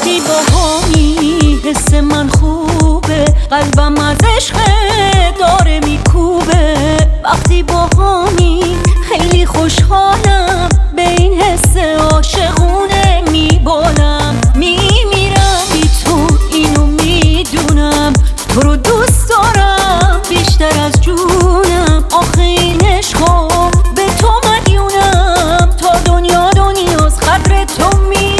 وقتی باهامی حس من خوبه، قلبم از عشق داره میکوبه. وقتی باهامی خیلی خوشحالم، به این حس عاشقونه میبالم. میمیرم بی تو اینو میدونم، تو رو دوست دارم بیشتر از جونم. آخه این عشقو به تو مدیونم، تا دنیا دنیاست قدر تو میدونم.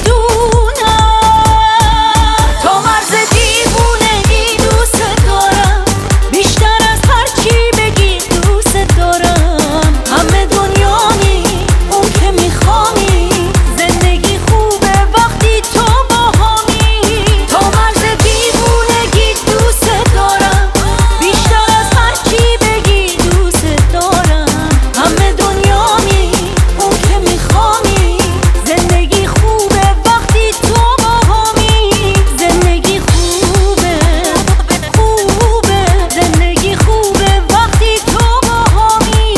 تا مرز دیوونگی دوست دارم، بیشتر از هر چی بگی دوست دارم. همه دنیایی اون که میخوانی، زندگی خوبه وقتی تو باهامی. تا مرز دیوونگی دوست دارم، بیشتر از هر چی بگی دوست دارم. همه دنیایی اون که میخوانی، زندگی خوبه وقتی تو باهامی. زندگی خوبه خوبه، زندگی خوبه وقتی تو باهامی.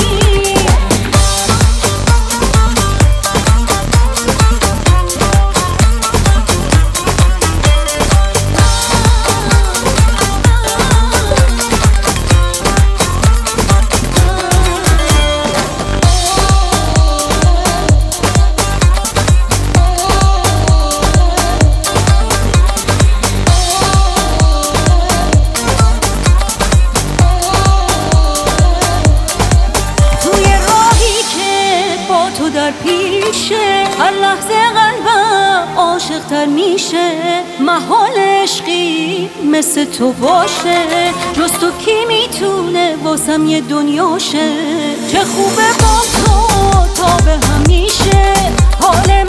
توی راهی که با تو در پیشه، هر لحظه قلبم عاشق تر میشه. محال عشقی مثل تو باشه، جز تو کی میتونه واسم یه دنیاشه. چه خوبه با تو تا به همیشه، حال